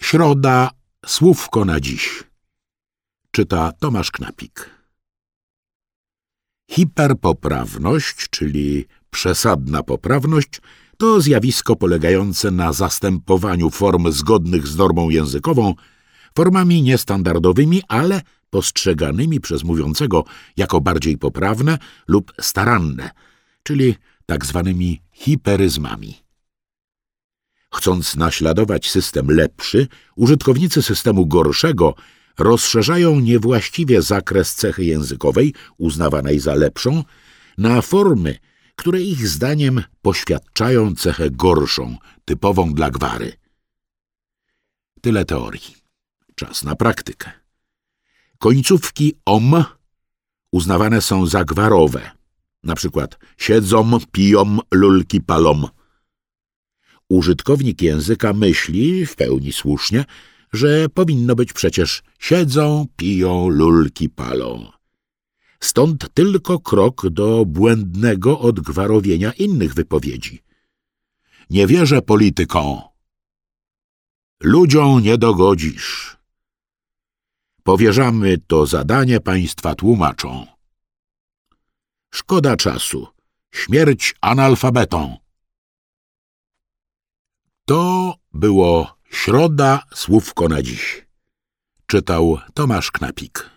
Środa, słówko na dziś. Czyta Tomasz Knapik. Hiperpoprawność, czyli przesadna poprawność, to zjawisko polegające na zastępowaniu form zgodnych z normą językową formami niestandardowymi, ale postrzeganymi przez mówiącego jako bardziej poprawne lub staranne, czyli tak zwanymi hiperyzmami. Chcąc naśladować system lepszy, użytkownicy systemu gorszego rozszerzają niewłaściwie zakres cechy językowej, uznawanej za lepszą, na formy, które ich zdaniem poświadczają cechę gorszą, typową dla gwary. Tyle teorii. Czas na praktykę. Końcówki om uznawane są za gwarowe, na przykład siedzą, piją, lulki palą. Użytkownik języka myśli, w pełni słusznie, że powinno być przecież siedzą, piją, lulki palą. Stąd tylko krok do błędnego odgwarowienia innych wypowiedzi. Nie wierzę politykom. Ludziom nie dogodzisz. Powierzamy to zadanie państwa tłumaczom. Szkoda czasu. Śmierć analfabetom. To było Środa, słówko na dziś. Czytał Tomasz Knapik.